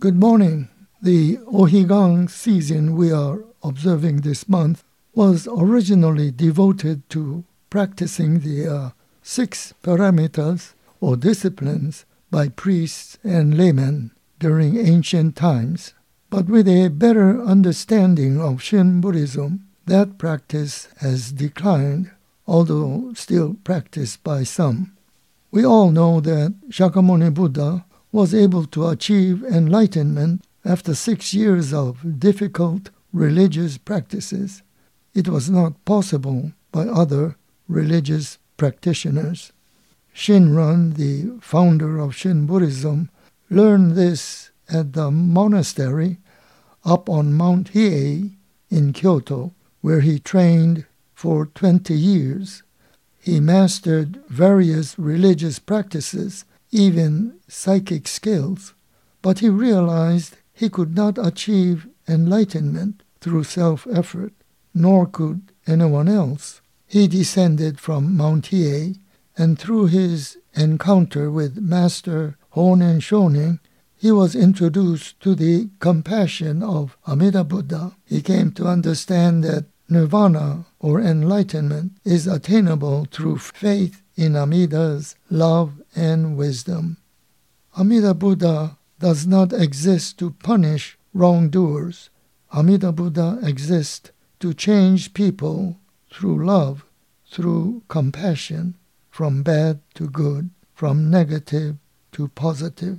Good morning. The Ohigang season we are observing this month was originally devoted to practicing the 6 paramitas or disciplines by priests and laymen during ancient times. But with a better understanding of Shin Buddhism, that practice has declined, although still practiced by some. We all know that Shakyamuni Buddha was able to achieve enlightenment after 6 years of difficult religious practices. It was not possible by other religious practitioners. Shinran, the founder of Shin Buddhism, learned this at the monastery up on Mount Hiei in Kyoto, where he trained for 20 years. He mastered various religious practices, even psychic skills, but he realized he could not achieve enlightenment through self-effort, nor could anyone else. He descended from Mount Hiei, and through his encounter with Master Honen Shonin, he was introduced to the compassion of Amida Buddha. He came to understand that nirvana, or enlightenment, is attainable through faith in Amida's love and wisdom. Amida Buddha does not exist to punish wrongdoers. Amida Buddha exists to change people through love, through compassion, from bad to good, from negative to positive.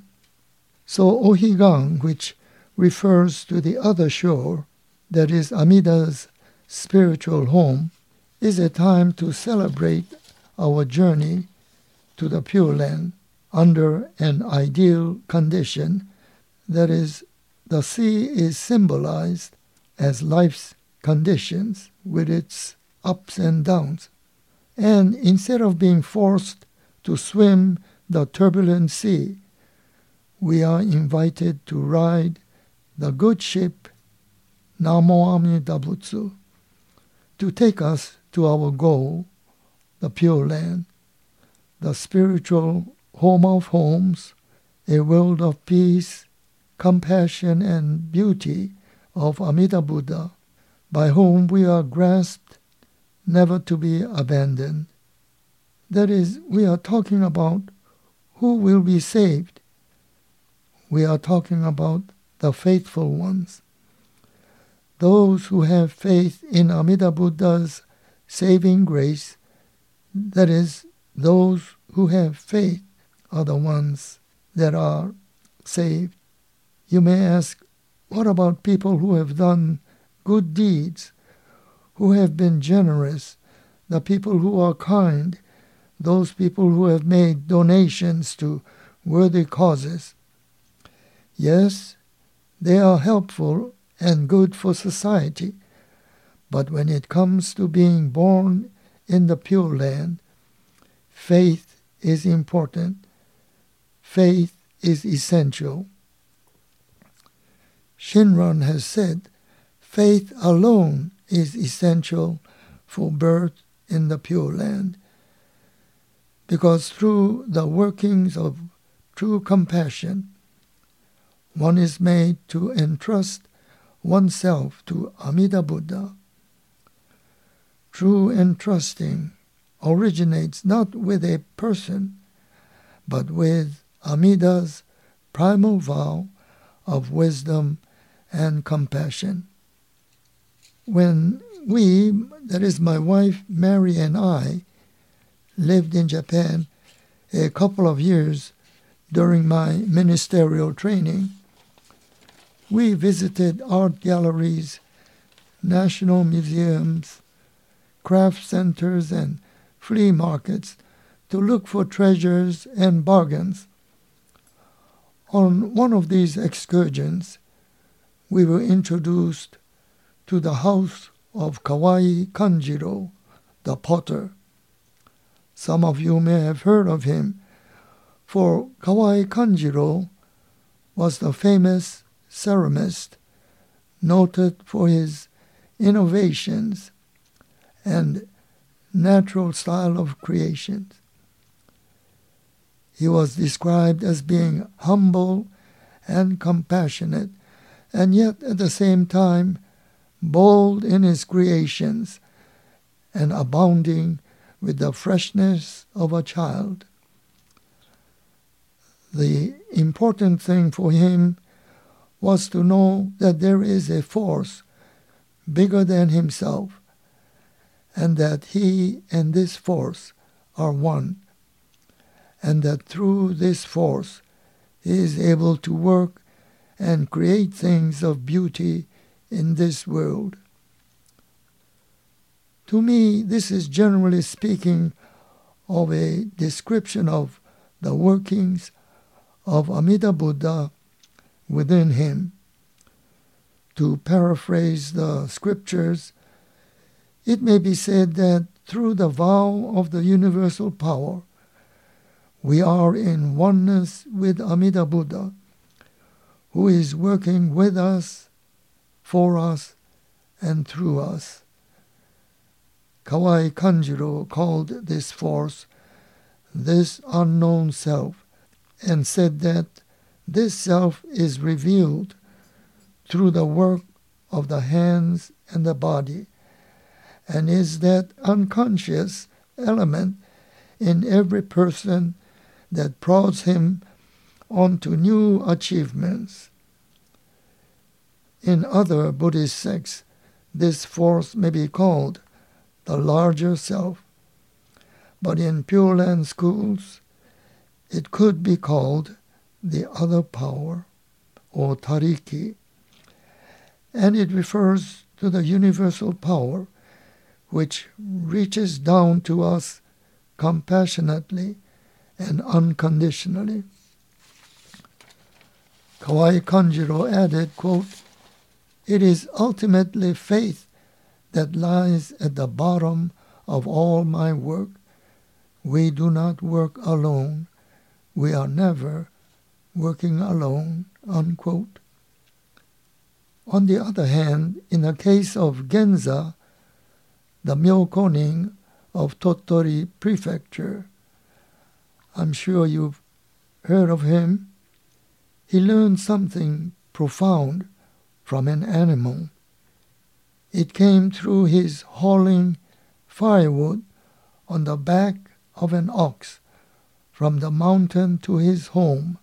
So Ohigang, which refers to the other shore, that is Amida's spiritual home, is a time to celebrate our journey to the Pure Land under an ideal condition. That is, the sea is symbolized as life's conditions with its ups and downs. And instead of being forced to swim the turbulent sea, we are invited to ride the good ship Namo Amida Butsu to take us to our goal, the Pure Land, the spiritual home of homes, a world of peace, compassion, and beauty of Amida Buddha, by whom we are grasped, never to be abandoned. That is, we are talking about who will be saved. We are talking about the faithful ones, those who have faith in Amida Buddha's saving grace. That is, those who have faith are the ones that are saved. You may ask, what about people who have done good deeds, who have been generous, the people who are kind, those people who have made donations to worthy causes? Yes, they are helpful and good for society, but when it comes to being born in the Pure Land, faith is important. Faith is essential. Shinran has said, faith alone is essential for birth in the Pure Land, because through the workings of true compassion, one is made to entrust oneself to Amida Buddha. True entrusting originates not with a person, but with Amida's primal vow of wisdom and compassion. When we, that is my wife Mary and I, lived in Japan a couple of years during my ministerial training, we visited art galleries, national museums, craft centers, and flea markets to look for treasures and bargains. On one of these excursions, we were introduced to the house of Kawai Kanjiro, the potter. Some of you may have heard of him, for Kawai Kanjiro was the famous ceramist, noted for his innovations and natural style of creations. He was described as being humble and compassionate, and yet at the same time bold in his creations and abounding with the freshness of a child. The important thing for him was to know that there is a force bigger than himself, and that he and this force are one, and that through this force he is able to work and create things of beauty in this world. To me, this is generally speaking of a description of the workings of Amida Buddha within him. To paraphrase the scriptures, it may be said that through the vow of the universal power, we are in oneness with Amida Buddha, who is working with us, for us, and through us. Kawai Kanjiro called this force this unknown self, and said that this self is revealed through the work of the hands and the body, and is that unconscious element in every person that prods him on to new achievements. In other Buddhist sects, this force may be called the larger self, but in Pure Land schools, it could be called the other power, or Tariki, and it refers to the universal power which reaches down to us compassionately and unconditionally. Kawai Kanjiro added, quote, "It is ultimately faith that lies at the bottom of all my work. We do not work alone. We are never working alone," unquote. On the other hand, in the case of Genza, the Myokonin of Tottori Prefecture, I'm sure you've heard of him, he learned something profound from an animal. It came through his hauling firewood on the back of an ox from the mountain to his home.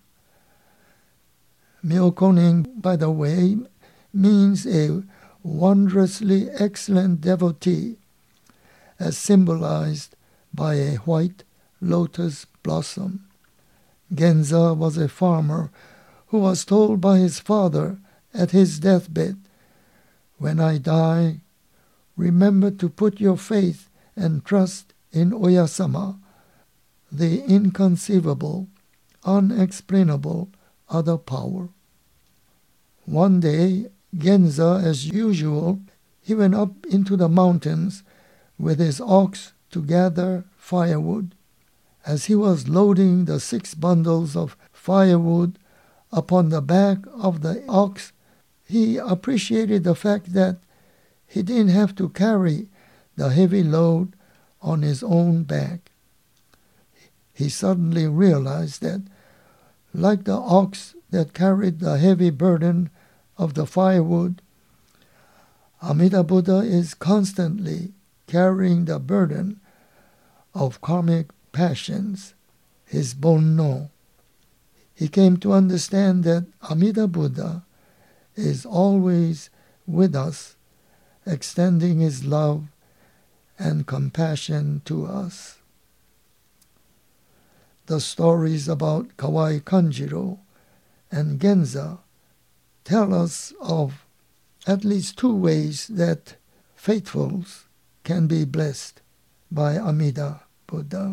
Myokonin, by the way, means a wondrously excellent devotee, as symbolized by a white lotus blossom. Genza was a farmer who was told by his father at his deathbed, "When I die, remember to put your faith and trust in Oyasama, the inconceivable, unexplainable other power." One day, Genza, as usual, he went up into the mountains with his ox to gather firewood. As he was loading the 6 bundles of firewood upon the back of the ox, he appreciated the fact that he didn't have to carry the heavy load on his own back. He suddenly realized that, like the ox that carried the heavy burden of the firewood, Amida Buddha is constantly carrying the burden of karmic passions, his bonno. He came to understand that Amida Buddha is always with us, extending his love and compassion to us. The stories about Kawai Kanjiro and Genza tell us of at least 2 ways that faithfuls can be blessed by Amida Buddha.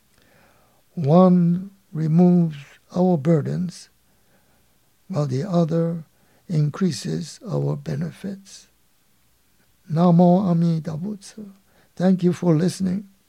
One removes our burdens, while the other increases our benefits. Namo Amida Butsu. Thank you for listening.